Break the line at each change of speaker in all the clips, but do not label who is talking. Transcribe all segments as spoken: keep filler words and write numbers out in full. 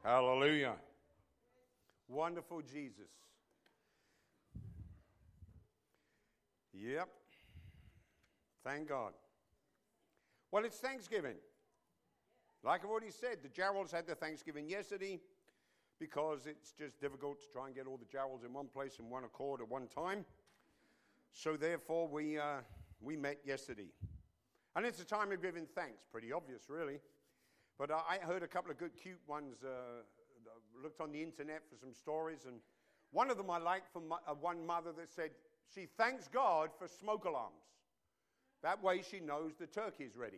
Hallelujah. Wonderful Jesus. Yep. Thank God. Well, it's Thanksgiving. Like I've already said, the Jarrells had their Thanksgiving yesterday because it's just difficult to try and get all the Jarrells in one place in one accord at one time. So therefore, we uh, we met yesterday. And it's a time of giving thanks. Pretty obvious, really. But uh, I heard a couple of good, cute ones. Uh, looked on the internet for some stories. And one of them I liked from mo- uh, one mother that said she thanks God for smoke alarms. That way she knows the turkey's ready.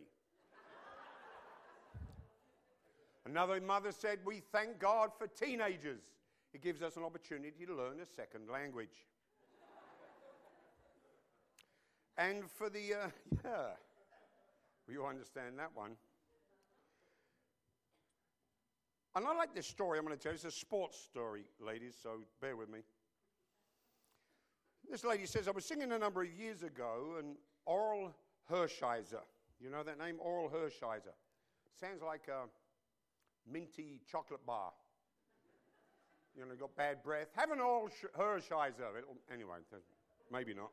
Another mother said, we thank God for teenagers. It gives us an opportunity to learn a second language. And for the, uh, yeah, well, you understand that one. And I like this story I'm going to tell you. It's a sports story, ladies, so bear with me. This lady says, I was singing a number of years ago, and Oral Hershiser. You know that name, Oral Hershiser? Sounds like a minty chocolate bar. You know, got bad breath. Have an Oral Hershiser. It'll, anyway, maybe not.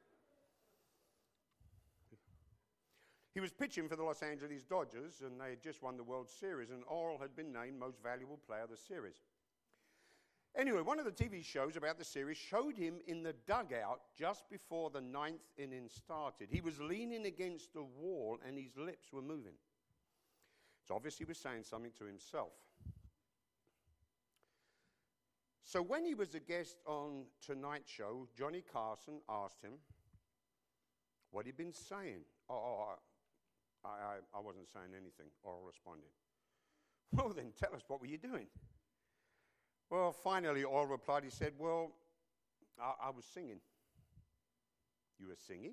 He was pitching for the Los Angeles Dodgers, and they had just won the World Series, and Oral had been named Most Valuable Player of the Series. Anyway, one of the T V shows about the series showed him in the dugout just before the ninth inning started. He was leaning against the wall, and his lips were moving. So obviously he was saying something to himself. So when he was a guest on Tonight Show, Johnny Carson asked him what he'd been saying. Oh, oh I, I, I wasn't saying anything, Oral responded. Well, then tell us, what were you doing? Well, finally, Oral replied. He said, well, I, I was singing. You were singing?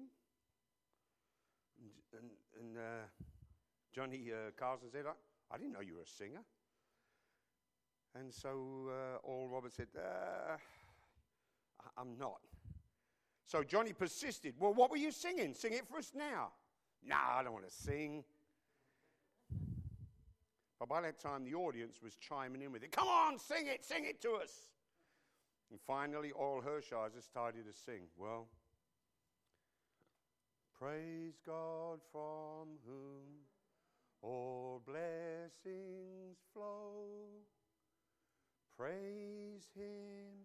And, and, and uh, Johnny uh, Carson said, I, I didn't know you were a singer. And so uh, Oral Roberts said, uh, I, I'm not. So Johnny persisted. Well, what were you singing? Sing it for us now. Nah, I don't want to sing. But by that time, the audience was chiming in with it. Come on, sing it, sing it to us. And finally, Oral Hershiser started to sing. Well, praise God from whom all blessings flow. Praise Him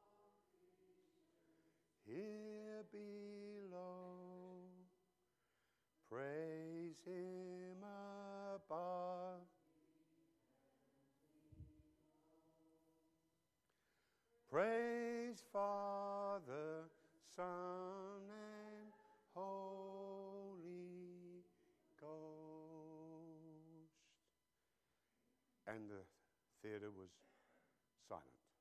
here below. Praise Him above. Praise Father, Son, and Holy Ghost. And the theater was silent.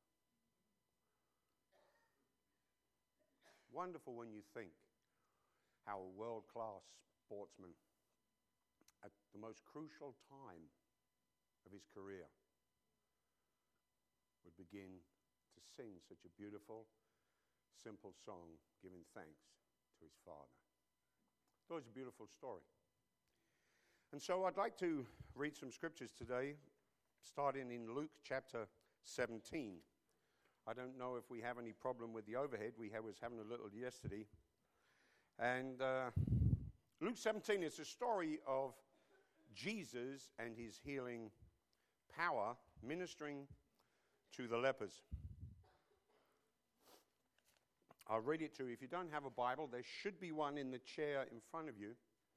Wonderful when you think how a world-class sportsman at the most crucial time of his career would begin to sing such a beautiful, simple song, giving thanks to his Father. That was a beautiful story. And so I'd like to read some scriptures today, starting in Luke chapter seventeen. I don't know if we have any problem with the overhead. We was having a little yesterday. And uh, Luke seventeen is a story of Jesus and his healing power ministering to the lepers. I'll read it to you. If you don't have a Bible, there should be one in the chair in front of you.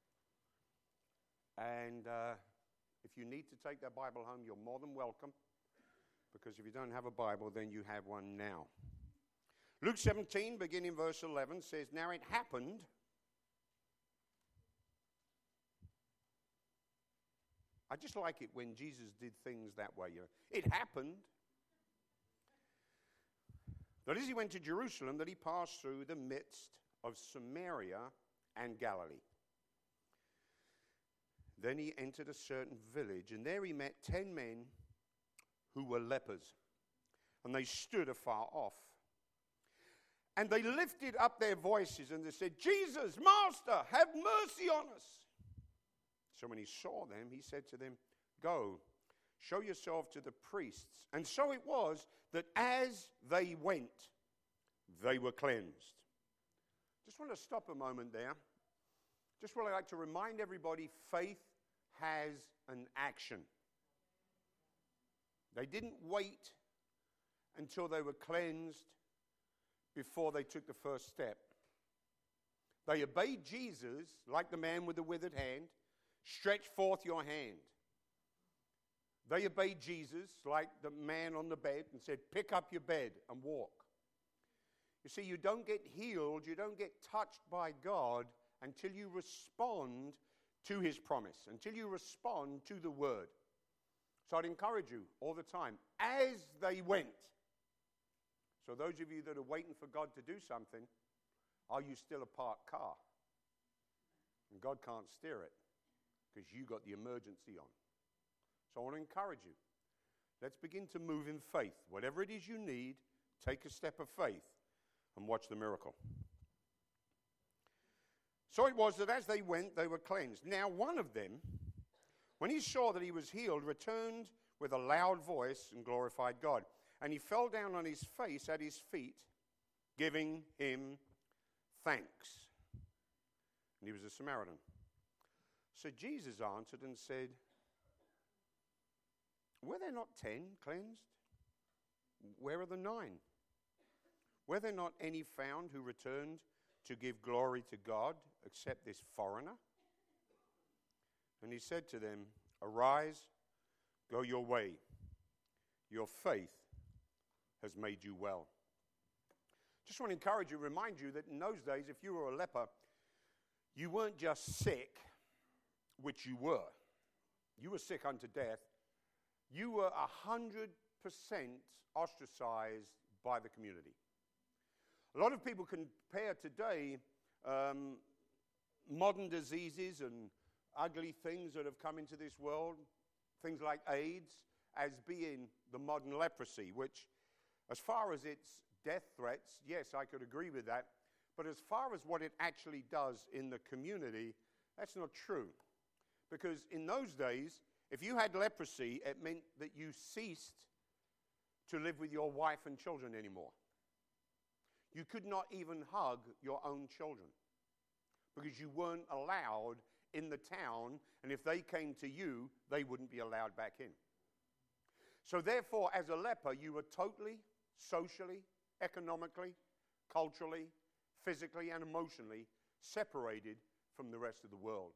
And uh, if you need to take that Bible home, you're more than welcome. Because if you don't have a Bible, then you have one now. Luke seventeen, beginning verse eleven, says, Now it happened I just like it when Jesus did things that way. You know. It happened that as he went to Jerusalem, that he passed through the midst of Samaria and Galilee. Then he entered a certain village, and there he met ten men who were lepers, and they stood afar off. And they lifted up their voices, and they said, Jesus, Master, have mercy on us. So when he saw them, he said to them, Go, show yourself to the priests. And so it was that as they went, they were cleansed. Just want to stop a moment there. Just really like to remind everybody, faith has an action. They didn't wait until they were cleansed before they took the first step. They obeyed Jesus, like the man with the withered hand. Stretch forth your hand. They obeyed Jesus, like the man on the bed, and said, pick up your bed and walk. You see, you don't get healed, you don't get touched by God until you respond to his promise, until you respond to the word. So I'd encourage you all the time, as they went. So those of you that are waiting for God to do something, are you still a parked car? And God can't steer it because you got the emergency on. So I want to encourage you. Let's begin to move in faith. Whatever it is you need, take a step of faith and watch the miracle. So it was that as they went, they were cleansed. Now one of them, when he saw that he was healed, returned with a loud voice and glorified God. And he fell down on his face at his feet, giving him thanks. And he was a Samaritan. So Jesus answered and said, were there not ten cleansed? Where are the nine? Were there not any found who returned to give glory to God except this foreigner? And he said to them, arise, go your way. Your faith has made you well. Just want to encourage you, remind you that in those days, if you were a leper, you weren't just sick, which you were. You were sick unto death. You were one hundred percent ostracized by the community. A lot of people compare today um, modern diseases and ugly things that have come into this world, things like AIDS, as being the modern leprosy, which, as far as its death threats, yes, I could agree with that. But as far as what it actually does in the community, that's not true. Because in those days, if you had leprosy, it meant that you ceased to live with your wife and children anymore. You could not even hug your own children because you weren't allowed in the town, and if they came to you, they wouldn't be allowed back in. So therefore, as a leper, you were totally, socially, economically, culturally, physically, and emotionally separated from the rest of the world.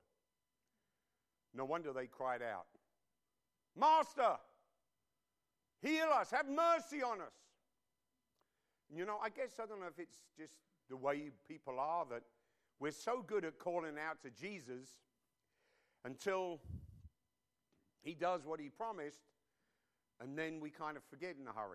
No wonder they cried out, Master, heal us, have mercy on us. You know, I guess, I don't know if it's just the way people are, that we're so good at calling out to Jesus until he does what he promised, and then we kind of forget in a hurry.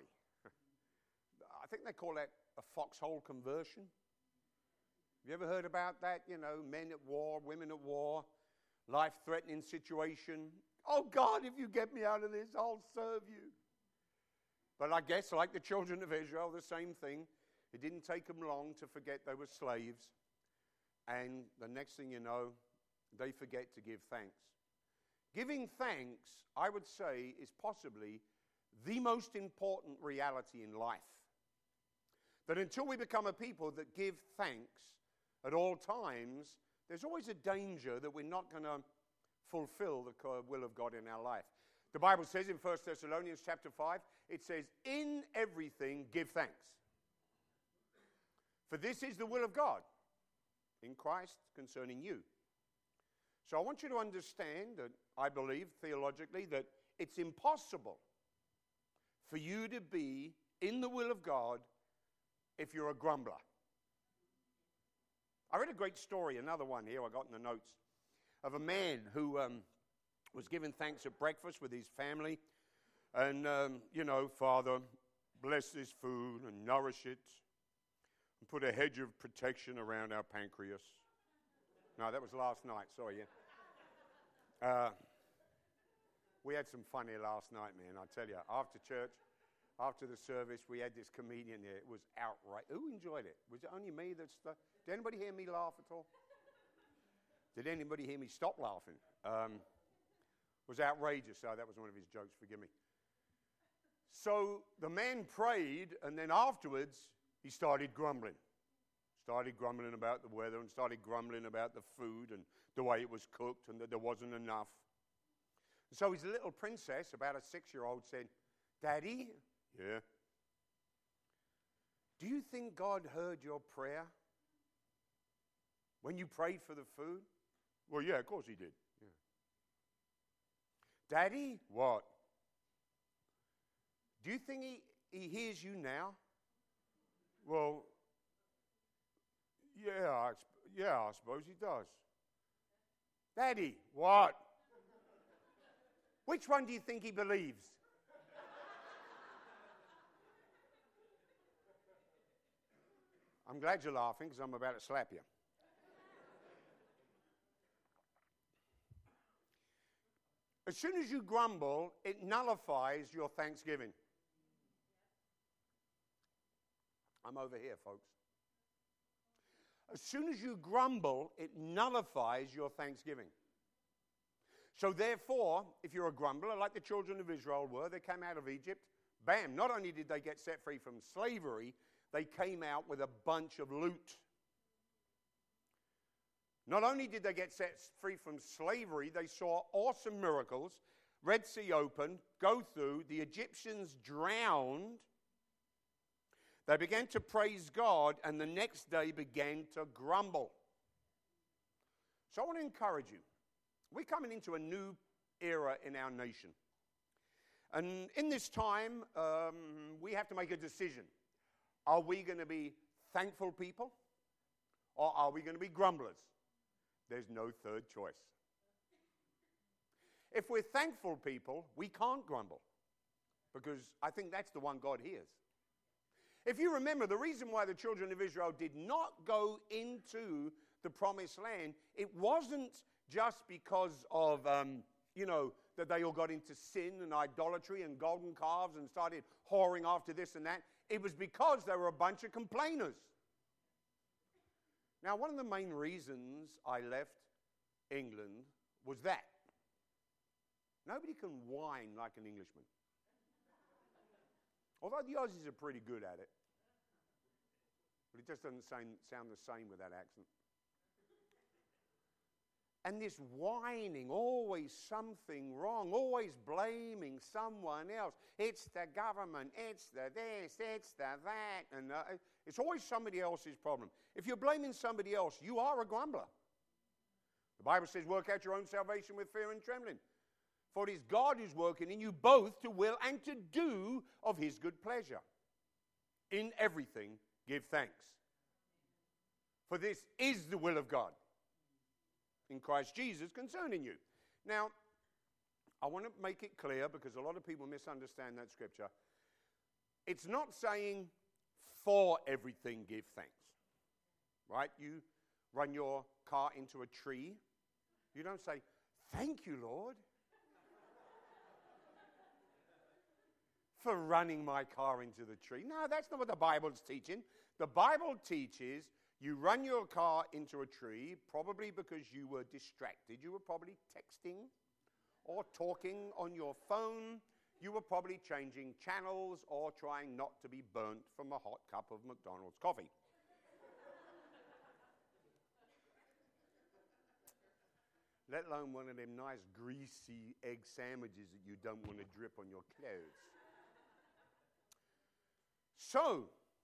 I think they call that a foxhole conversion. Have you ever heard about that? You know, men at war, women at war, life-threatening situation. Oh, God, if you get me out of this, I'll serve you. But I guess, like the children of Israel, the same thing. It didn't take them long to forget they were slaves. And the next thing you know, they forget to give thanks. Giving thanks, I would say, is possibly the most important reality in life. That until we become a people that give thanks at all times, there's always a danger that we're not going to fulfill the will of God in our life. The Bible says in First Thessalonians chapter five, it says, in everything give thanks. For this is the will of God in Christ concerning you. So I want you to understand that I believe theologically that it's impossible for you to be in the will of God if you're a grumbler. I read a great story, another one here I got in the notes, of a man who um, was giving thanks at breakfast with his family. And, um, you know, Father, bless this food and nourish it and put a hedge of protection around our pancreas. No, that was last night, sorry, yeah. Uh, we had some fun here last night, man, I tell you. After church, after the service, we had this comedian there. It was outright. Who enjoyed it? Was it only me that's... The, did anybody hear me laugh at all? Did anybody hear me stop laughing? Um, was outrageous. So that was one of his jokes, forgive me. So the man prayed, and then afterwards, he started grumbling. Started grumbling about the weather and started grumbling about the food and the way it was cooked and that there wasn't enough. So his little princess, about a six-year-old, said, Daddy, yeah, do you think God heard your prayer when you prayed for the food? Well, yeah, of course he did. Yeah. Daddy, what? Do you think he, he hears you now? Well, yeah, I, yeah, I suppose he does. Daddy, what? Which one do you think he believes? I'm glad you're laughing because I'm about to slap you. As soon as you grumble, it nullifies your thanksgiving. I'm over here, folks. As soon as you grumble, it nullifies your thanksgiving. So therefore, if you're a grumbler, like the children of Israel were, they came out of Egypt, bam, not only did they get set free from slavery, they came out with a bunch of loot. Not only did they get set free from slavery, they saw awesome miracles, Red Sea open, go through, the Egyptians drowned. They began to praise God, and the next day began to grumble. So I want to encourage you. We're coming into a new era in our nation. And in this time, um, we have to make a decision. Are we going to be thankful people, or are we going to be grumblers? There's no third choice. If we're thankful people, we can't grumble, because I think that's the one God hears. If you remember, the reason why the children of Israel did not go into the promised land, it wasn't just because of, um, you know, that they all got into sin and idolatry and golden calves and started whoring after this and that. It was because they were a bunch of complainers. Now, one of the main reasons I left England was that. Nobody can whine like an Englishman. Although the Aussies are pretty good at it. But it just doesn't sound, sound the same with that accent. And this whining, always something wrong, always blaming someone else. It's the government, it's the this, it's the that. And uh, it's always somebody else's problem. If you're blaming somebody else, you are a grumbler. The Bible says, work out your own salvation with fear and trembling. For it is God who's working in you both to will and to do of his good pleasure. In everything, give thanks. For this is the will of God in Christ Jesus concerning you. Now, I want to make it clear, because a lot of people misunderstand that scripture. It's not saying for everything give thanks. Right? You run your car into a tree. You don't say, thank you, Lord, for running my car into the tree. No, that's not what the Bible's teaching. The Bible teaches you run your car into a tree probably because you were distracted. You were probably texting or talking on your phone. You were probably changing channels or trying not to be burnt from a hot cup of McDonald's coffee. Let alone one of them nice greasy egg sandwiches that you don't want to drip on your clothes. So,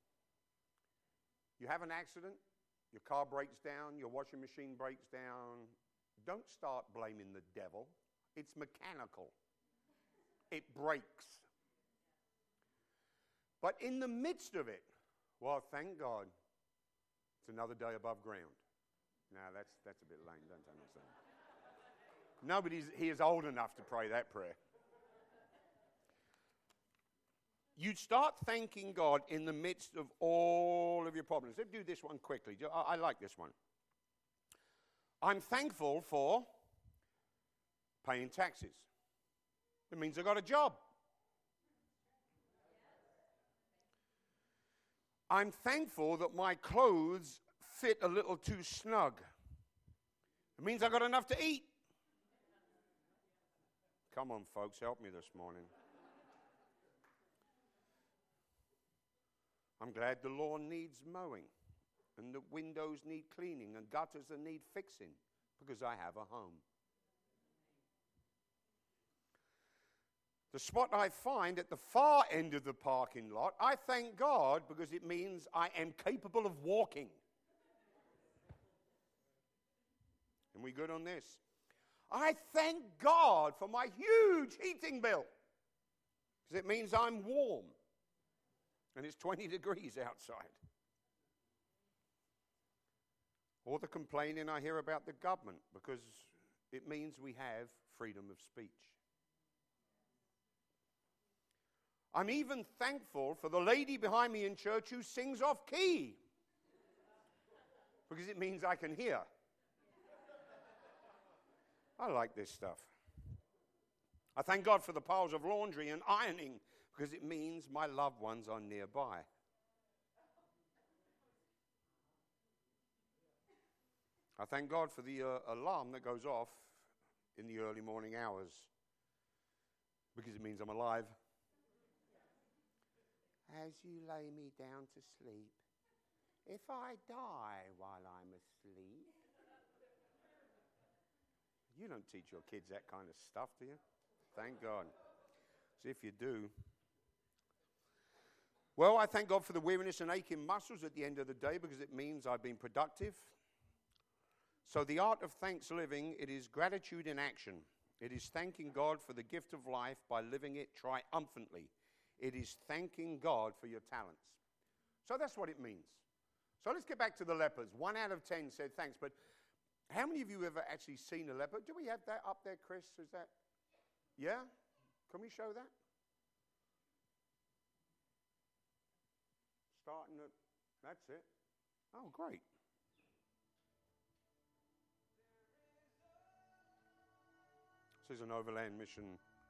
you have an accident, your car breaks down, your washing machine breaks down. Don't start blaming the devil. It's mechanical. It breaks. But in the midst of it, well, thank God, it's another day above ground. Now, that's, that's a bit lame, don't you understand? Nobody here is old enough to pray that prayer. You start thanking God in the midst of all of your problems. Let's do this one quickly. I, I like this one. I'm thankful for paying taxes. It means I got a job. I'm thankful that my clothes fit a little too snug. It means I got enough to eat. Come on, folks, help me this morning. I'm glad the lawn needs mowing, and the windows need cleaning, and gutters that need fixing, because I have a home. The spot I find at the far end of the parking lot, I thank God because it means I am capable of walking. And we good on this? I thank God for my huge heating bill because it means I'm warm and it's twenty degrees outside. Or the complaining I hear about the government because it means we have freedom of speech. I'm even thankful for the lady behind me in church who sings off key because it means I can hear. I like this stuff. I thank God for the piles of laundry and ironing because it means my loved ones are nearby. I thank God for the uh, alarm that goes off in the early morning hours because it means I'm alive. As you lay me down to sleep, if I die while I'm asleep. You don't teach your kids that kind of stuff, do you? Thank God. So if you do. Well, I thank God for the weariness and aching muscles at the end of the day because it means I've been productive. So the art of thanks living, it is gratitude in action. It is thanking God for the gift of life by living it triumphantly. It is thanking God for your talents. So that's what it means. So let's get back to the lepers. One out of ten said thanks, but how many of you ever actually seen a leper? Do we have that up there, Chris? Is that, yeah? Can we show that? Starting at, that's it. Oh, great. This is an overland mission.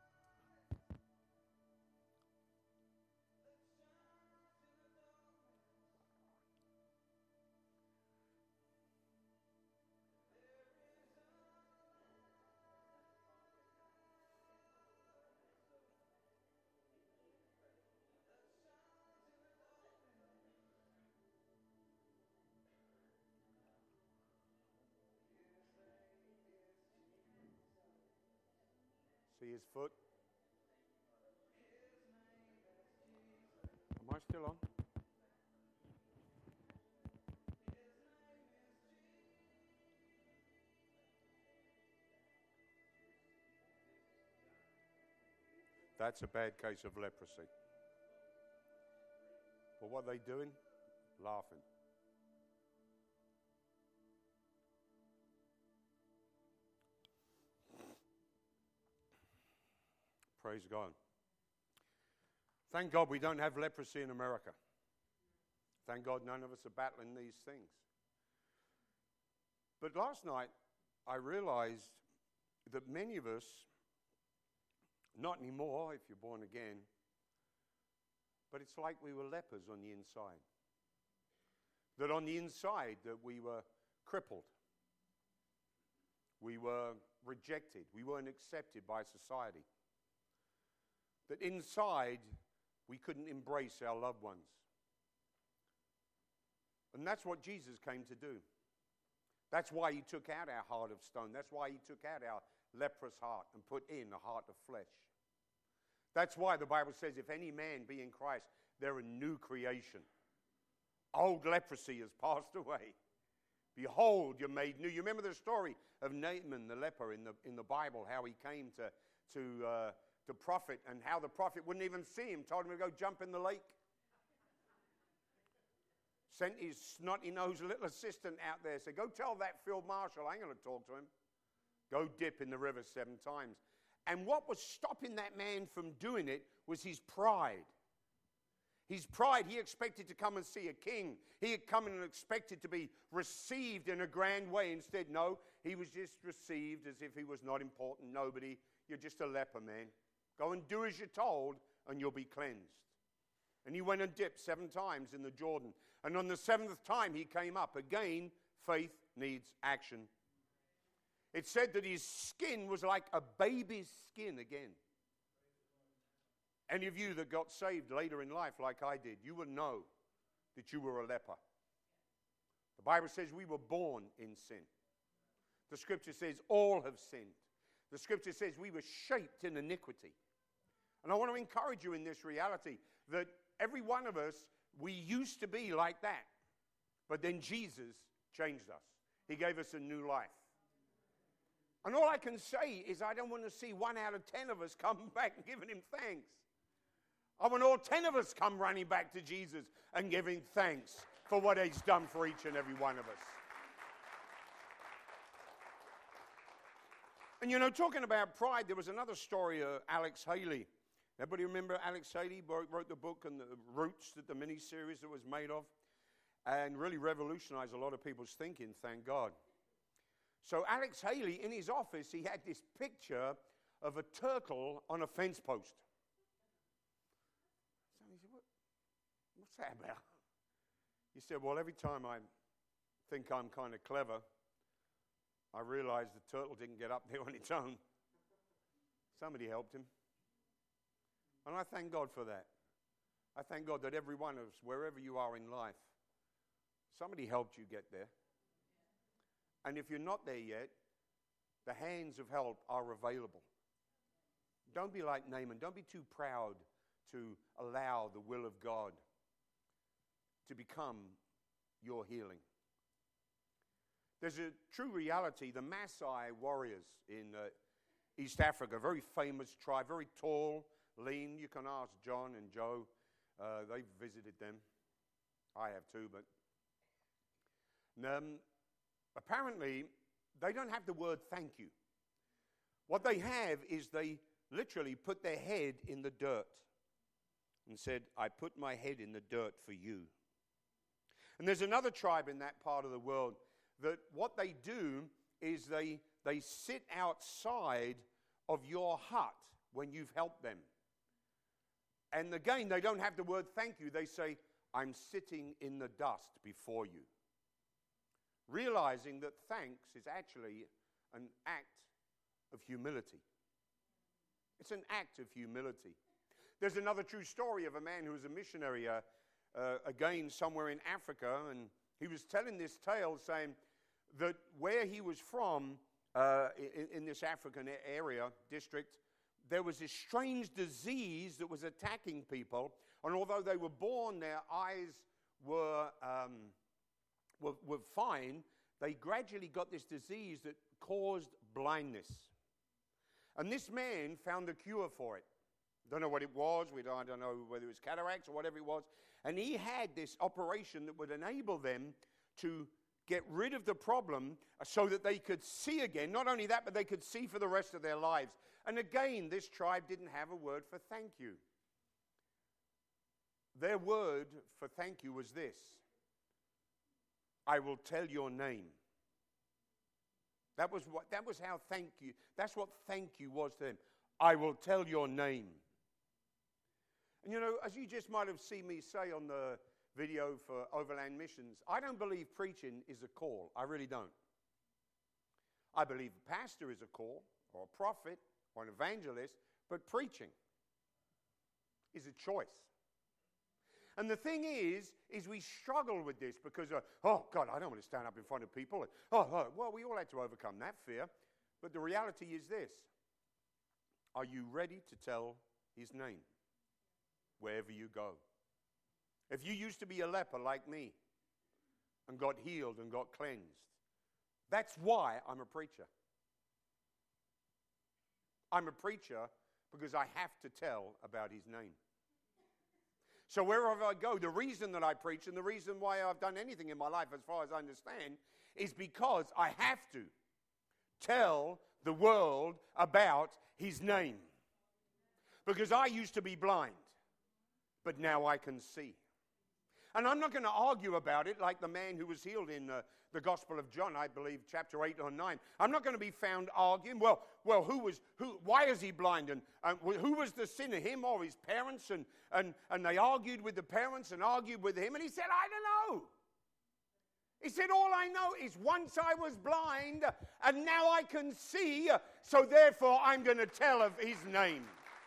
See his foot? Am I still on? That's a bad case of leprosy. But what are they doing? Laughing. Praise God. Thank God we don't have leprosy in America. Thank God none of us are battling these things. But last night, I realized that many of us, not anymore if you're born again, but it's like we were lepers on the inside. That on the inside that we were crippled. We were rejected. We weren't accepted by society. That inside, we couldn't embrace our loved ones. And that's what Jesus came to do. That's why he took out our heart of stone. That's why he took out our leprous heart and put in a heart of flesh. That's why the Bible says, if any man be in Christ, they're a new creation. Old leprosy has passed away. Behold, you're made new. You remember the story of Naaman the leper in the, in the Bible, how he came to... to uh, the prophet, and how the prophet wouldn't even see him, told him to go jump in the lake. Sent his snotty-nosed little assistant out there, said, go tell that field marshal, I ain't going to talk to him. Go dip in the river seven times. And what was stopping that man from doing it was his pride. His pride, he expected to come and see a king. He had come and expected to be received in a grand way. Instead, no, he was just received as if he was not important, nobody. You're just a leper, man. Go and do as you're told, and you'll be cleansed. And he went and dipped seven times in the Jordan. And on the seventh time, he came up. Again, faith needs action. It said that his skin was like a baby's skin again. Any of you that got saved later in life like I did, you would know that you were a leper. The Bible says we were born in sin. The scripture says all have sinned. The scripture says we were shaped in iniquity. And I want to encourage you in this reality that every one of us, we used to be like that. But then Jesus changed us. He gave us a new life. And all I can say is I don't want to see one out of ten of us come back and giving him thanks. I want all ten of us come running back to Jesus and giving thanks for what he's done for each and every one of us. And you know, talking about pride, there was another story, uh, Alex Haley. Everybody remember Alex Haley wrote, wrote the book and the Roots, that the mini-series that was made of, and really revolutionized a lot of people's thinking, thank God. So Alex Haley, in his office, he had this picture of a turtle on a fence post. So he said, what, what's that about? He said, well, every time I think I'm kind of clever, I realize the turtle didn't get up there on its own. Somebody helped him. And I thank God for that. I thank God that every one of us, wherever you are in life, somebody helped you get there. And if you're not there yet, the hands of help are available. Don't be like Naaman. Don't be too proud to allow the will of God to become your healing. There's a true reality. The Maasai warriors in uh, East Africa, very famous tribe, very tall, lean. You can ask John and Joe. Uh, they've visited them. I have too, but um, apparently they don't have the word thank you. What they have is they literally put their head in the dirt and said, I put my head in the dirt for you. And there's another tribe in that part of the world that what they do is they, they sit outside of your hut when you've helped them. And again, they don't have the word thank you. They say, I'm sitting in the dust before you. Realizing that thanks is actually an act of humility. It's an act of humility. There's another true story of a man who was a missionary, uh, uh, again, somewhere in Africa, and he was telling this tale saying that where he was from, uh, in, in this African area, district, there was this strange disease that was attacking people, and although they were born, their eyes were, um, were, were fine, they gradually got this disease that caused blindness. And this man found a cure for it. Don't know what it was. We don't, I don't know whether it was cataracts or whatever it was. And he had this operation that would enable them to get rid of the problem so that they could see again. Not only that, but they could see for the rest of their lives. And again, this tribe didn't have a word for thank you. Their word for thank you was this: I will tell your name. That was what, that was how thank you, that's what thank you was to them. I will tell your name. And you know, as you just might have seen me say on the video for Overland Missions, I don't believe preaching is a call. I really don't. I believe a pastor is a call, or a prophet, or an evangelist, but preaching is a choice. And the thing is, is we struggle with this because, uh, oh, God, I don't want to stand up in front of people. And, oh, oh, well, we all had to overcome that fear. But the reality is this: are you ready to tell his name wherever you go? If you used to be a leper like me and got healed and got cleansed, that's why I'm a preacher. I'm a preacher because I have to tell about his name. So wherever I go, the reason that I preach and the reason why I've done anything in my life, as far as I understand, is because I have to tell the world about his name. Because I used to be blind, but now I can see. And I'm not going to argue about it like the man who was healed in uh, the Gospel of John, I believe, chapter eight or nine. I'm not going to be found arguing, well, well, who was, who? Why is he blind? And uh, who was the sinner, him or his parents? And, and, and they argued with the parents and argued with him. And he said, I don't know. He said, all I know is once I was blind and now I can see, so therefore I'm going to tell of his name.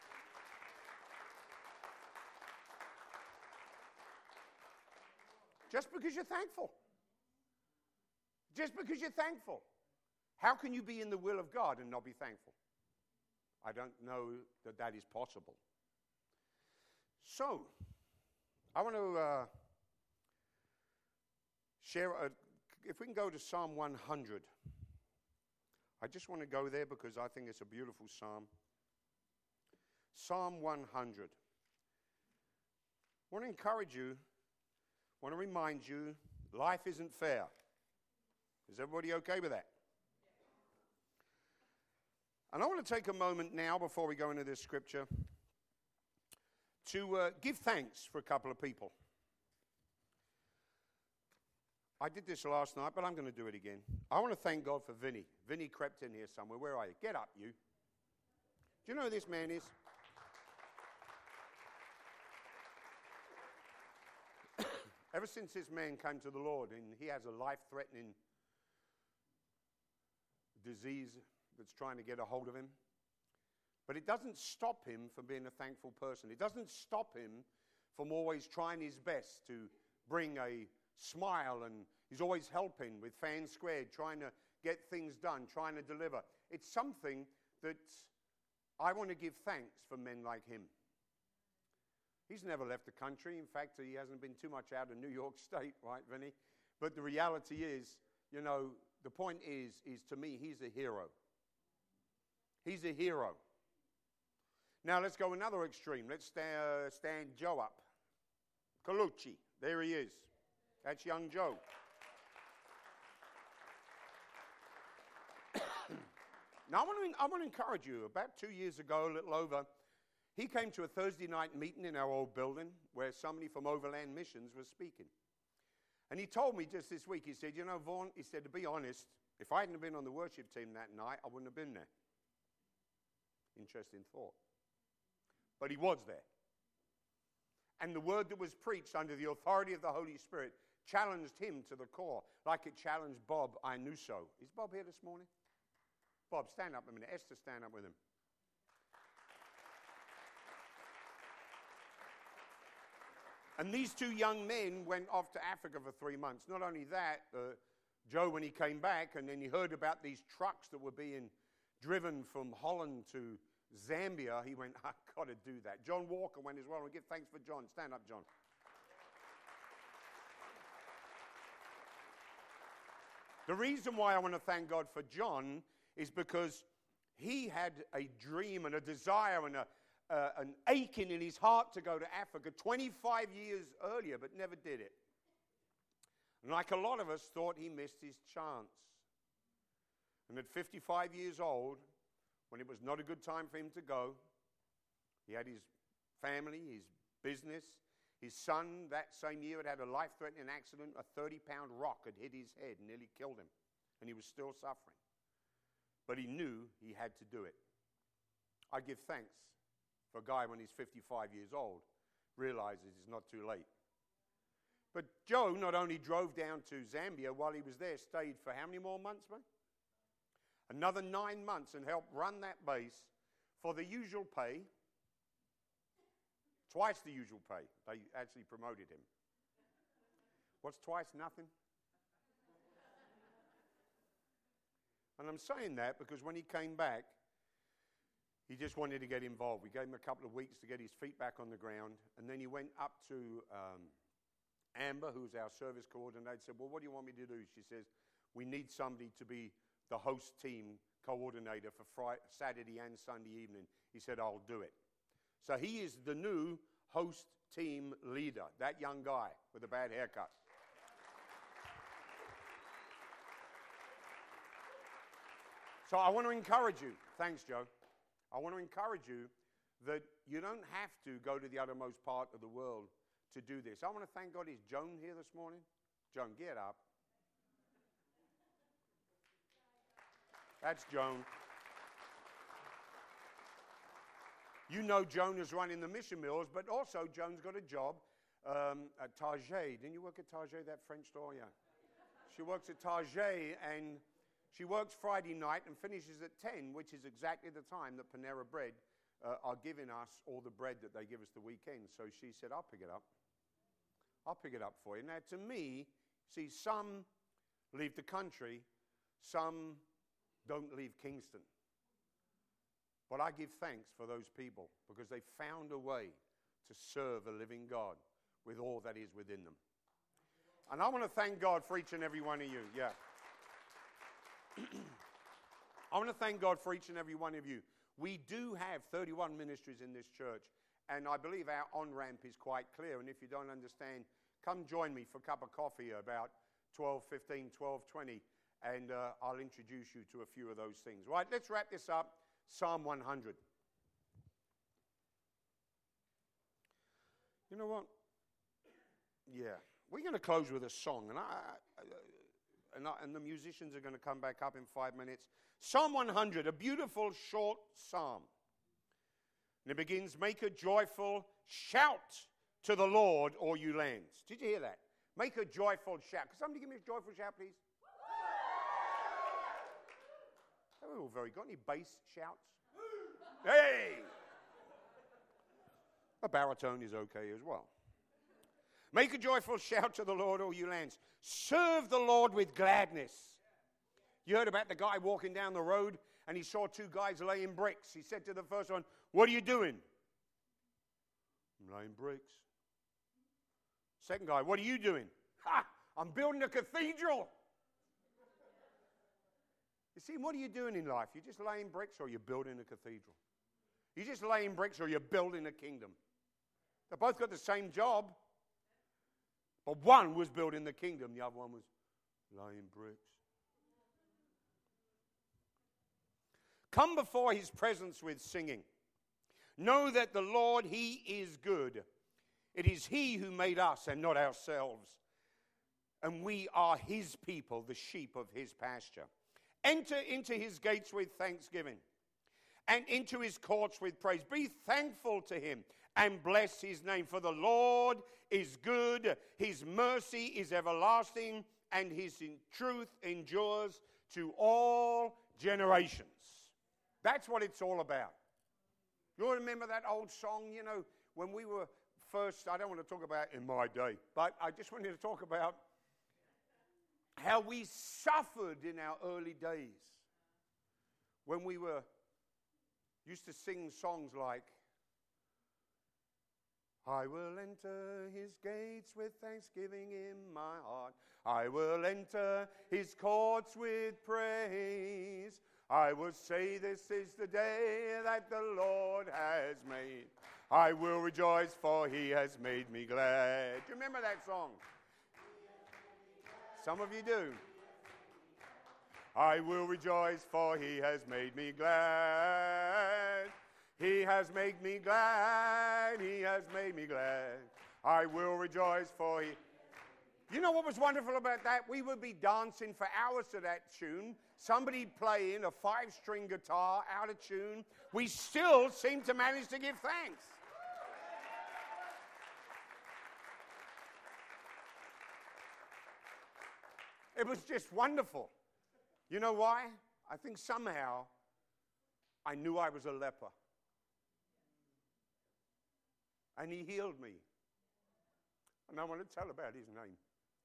Just because you're thankful. Just because you're thankful. How can you be in the will of God and not be thankful? I don't know that that is possible. So, I want to uh, share, a, if we can go to Psalm one hundred. I just want to go there because I think it's a beautiful psalm. Psalm one hundred. I want to encourage you, I want to remind you, life isn't fair. Is everybody okay with that? And I want to take a moment now before we go into this scripture to uh, give thanks for a couple of people. I did this last night, but I'm going to do it again. I want to thank God for Vinny. Vinny crept in here somewhere. Where are you? Get up, you. Do you know who this man is? Ever since this man came to the Lord, and he has a life-threatening disease that's trying to get a hold of him. But it doesn't stop him from being a thankful person. It doesn't stop him from always trying his best to bring a smile, and he's always helping with Fan Squared, trying to get things done, trying to deliver. It's something that I want to give thanks for men like him. He's never left the country. In fact, he hasn't been too much out of New York State, right, Vinny? But the reality is, you know, the point is, is to me, he's a hero. He's a hero. Now, let's go another extreme. Let's sta- uh, stand Joe up. Colucci, there he is. That's young Joe. Now, I want, to, I want to encourage you. About two years ago, a little over, he came to a Thursday night meeting in our old building where somebody from Overland Missions was speaking. And he told me just this week, he said, you know, Vaughn, he said, to be honest, if I hadn't been on the worship team that night, I wouldn't have been there. Interesting thought. But he was there. And the word that was preached under the authority of the Holy Spirit challenged him to the core, like it challenged Bob Inuso. Is Bob here this morning? Bob, stand up a minute. Esther, stand up with him. And these two young men went off to Africa for three months. Not only that, uh, Joe, when he came back, and then he heard about these trucks that were being driven from Holland to Zambia, he went, I've got to do that. John Walker went as well. And we give thanks for John. Stand up, John. The reason why I want to thank God for John is because he had a dream and a desire and a Uh, an aching in his heart to go to Africa twenty-five years earlier, but never did it. And like a lot of us, thought he missed his chance. And at fifty-five years old, when it was not a good time for him to go, he had his family, his business. His son, that same year, had had a life-threatening accident. A thirty-pound rock had hit his head and nearly killed him. And he was still suffering. But he knew he had to do it. I give thanks for a guy when he's fifty-five years old realizes it's not too late. But Joe not only drove down to Zambia while he was there, stayed for how many more months, mate? Another nine months and helped run that base for the usual pay, twice the usual pay. They actually promoted him. What's twice? Nothing. And I'm saying that because when he came back, he just wanted to get involved. We gave him a couple of weeks to get his feet back on the ground. And then he went up to um, Amber, who's our service coordinator, said, well, what do you want me to do? She says, we need somebody to be the host team coordinator for Friday, Saturday and Sunday evening. He said, I'll do it. So he is the new host team leader, that young guy with a bad haircut. So I want to encourage you. Thanks, Joe. I want to encourage you that you don't have to go to the uttermost part of the world to do this. I want to thank God. Is Joan here this morning? Joan, get up. That's Joan. You know Joan is running the mission mills, but also Joan's got a job um, at Target. Didn't you work at Target, that French store? Yeah. She works at Target, and she works Friday night and finishes at ten, which is exactly the time that Panera Bread uh, are giving us all the bread that they give us the weekend. So she said, I'll pick it up. I'll pick it up for you. Now, to me, see, some leave the country, some don't leave Kingston. But I give thanks for those people because they found a way to serve a living God with all that is within them. And I want to thank God for each and every one of you. Yeah. I want to thank God for each and every one of you. We do have thirty-one ministries in this church, and I believe our on-ramp is quite clear. And if you don't understand, come join me for a cup of coffee about twelve fifteen, twelve twenty, and uh, I'll introduce you to a few of those things. Right, let's wrap this up. Psalm one hundred. You know what? Yeah. We're going to close with a song, and, I, I, and, I, and the musicians are going to come back up in five minutes. Psalm one hundred, a beautiful short psalm. And it begins, make a joyful shout to the Lord, all you lands. Did you hear that? Make a joyful shout. Can somebody give me a joyful shout, please? That was all very good. Any bass shouts? Hey! A baritone is okay as well. Make a joyful shout to the Lord, all you lands. Serve the Lord with gladness. You heard about the guy walking down the road and he saw two guys laying bricks. He said to the first one, what are you doing? I'm laying bricks. Second guy, what are you doing? Ha! I'm building a cathedral. You see, what are you doing in life? You're just laying bricks or you're building a cathedral? You're just laying bricks or you're building a kingdom? They both got the same job. But one was building the kingdom, the other one was laying bricks. Come before his presence with singing. Know that the Lord, he is good. It is he who made us and not ourselves. And we are his people, the sheep of his pasture. Enter into his gates with thanksgiving and into his courts with praise. Be thankful to him and bless his name. For the Lord is good, his mercy is everlasting, and his truth endures to all generations. That's what it's all about. You all remember that old song, you know, when we were first, I don't want to talk about in my day, but I just wanted to talk about how we suffered in our early days when we were used to sing songs like, I will enter his gates with thanksgiving in my heart. I will enter his courts with praise. I will say this is the day that the Lord has made. I will rejoice, for he has made me glad. Do you remember that song? Some of you do. I will rejoice, for he has made me glad. He has made me glad. He has made me glad. I will rejoice, for he... You know what was wonderful about that? We would be dancing for hours to that tune. Somebody playing a five-string guitar out of tune. We still seem to manage to give thanks. It was just wonderful. You know why? I think somehow I knew I was a leper. And he healed me. And I want to tell about his name.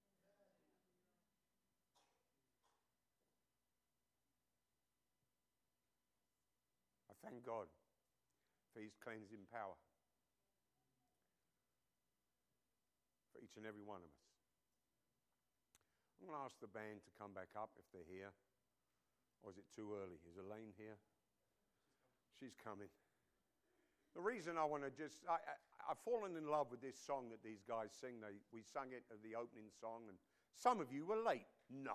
I thank God for his cleansing power for each and every one of us. I'm going to ask the band to come back up if they're here. Or is it too early? Is Elaine here? She's coming. The reason I want to just... I, I, I've fallen in love with this song that these guys sing. They, we sung it at the opening song, and some of you were late. No.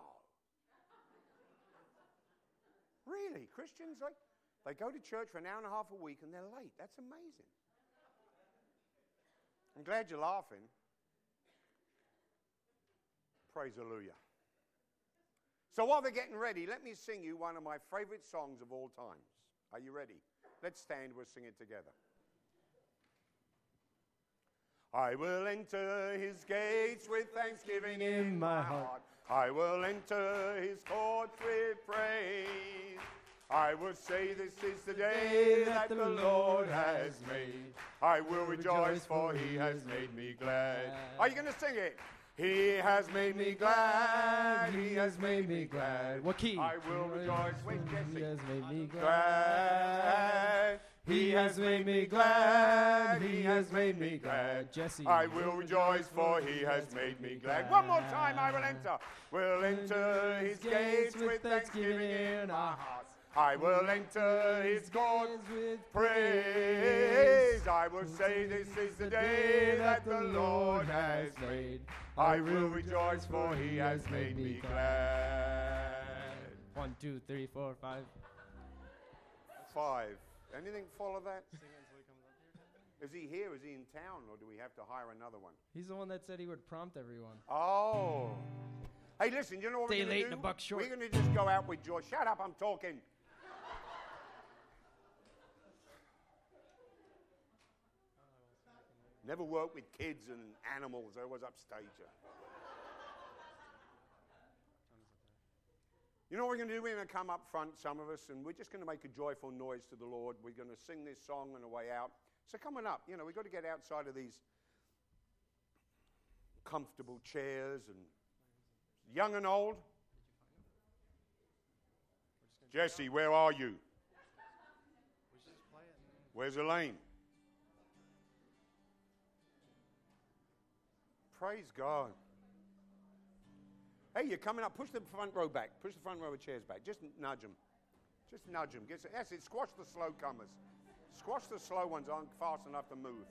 Really? Christians, like, they go to church for an hour and a half a week, and they're late. That's amazing. I'm glad you're laughing. Praise Hallelujah. So while they're getting ready, let me sing you one of my favorite songs of all times. Are you ready? Let's stand, we'll sing it together. I will enter his gates with thanksgiving in my heart. I will enter his courts with praise. I will say this is the day that the Lord has made. I will rejoice, for he has made me glad. Are you going to sing it? He has made me glad. He has made me glad.
What key?
I will rejoice. Where's
He
Jesse?
has made me
Glad. He has made me glad. He has made me glad.
Jesse.
I will rejoice, for he has made me glad. One more time, I will enter. We'll enter his gates with thanksgiving in our hearts. I will enter his courts with praise. I will say this is the day that the Lord has made. I will rejoice, for he has made me glad.
One, two, three, four, five.
Five. Anything follow that? Is he here? Is he in town? Or do we have to hire another one?
He's the one that said he would prompt everyone.
Oh. Hey, listen, you know what
Day
we're going
late
to do?
and a buck short.
We're going to just go out with joy. Shut up, I'm talking. Never worked with kids and animals. I was upstage. You know what we're going to do? We're going to come up front, some of us, and we're just going to make a joyful noise to the Lord. We're going to sing this song on the way out. So coming up, you know, we've got to get outside of these comfortable chairs and young and old. Jesse, where are you? Where's Elaine? Praise God. Hey, you're coming up. Push the front row back. Push the front row of chairs back. Just nudge them. Just nudge them. Get, that's it. Squash the slow comers. Squash the slow ones aren't fast enough to move.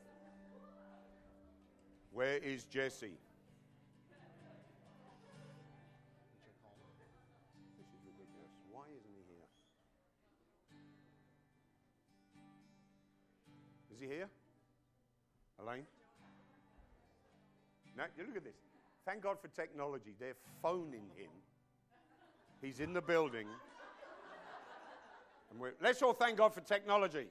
Where is Jesse? This is ridiculous. Why isn't he here? Is he here? Elaine? Now, you look at this. Thank God for technology. They're phoning him. He's in the building. And we're, let's all thank God for technology.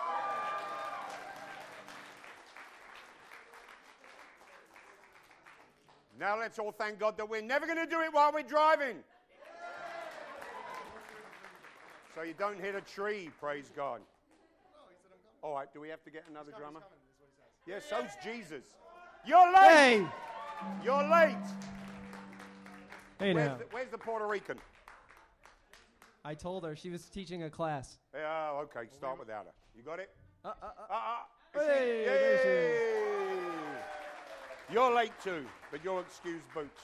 Now let's all thank God that we're never going to do it while we're driving. So you don't hit a tree, praise God. All right, do we have to get another drummer? Yes, yeah, so's Jesus. You're late.
Hey.
You're late.
Hey
where's
now.
The, where's the Puerto Rican?
I told her. She was teaching a class.
Yeah, okay. Start without her. You got it?
Uh, uh, uh.
Uh, uh.
Hey, there she is.
You're late too, but you'll excuse boots.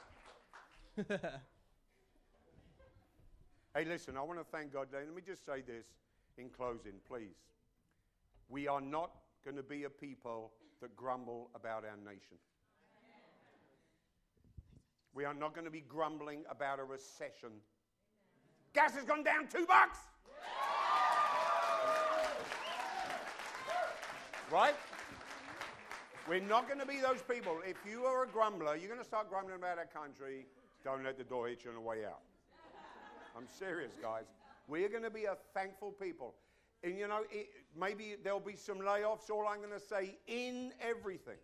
Hey, listen, I want to thank God. Let me just say this in closing, please. We are not going to be a people that grumble about our nation. We are not going to be grumbling about a recession. Gas has gone down two bucks. Right? We're not going to be those people. If you are a grumbler, you're going to start grumbling about our country. Don't let the door hit you on the way out. I'm serious, guys. We're going to be a thankful people. And, you know, it, maybe there'll be some layoffs. All I'm going to say, in everything.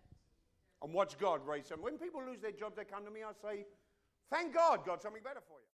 And watch God raise them. When people lose their jobs, they come to me, I say, thank God, God's something better for you.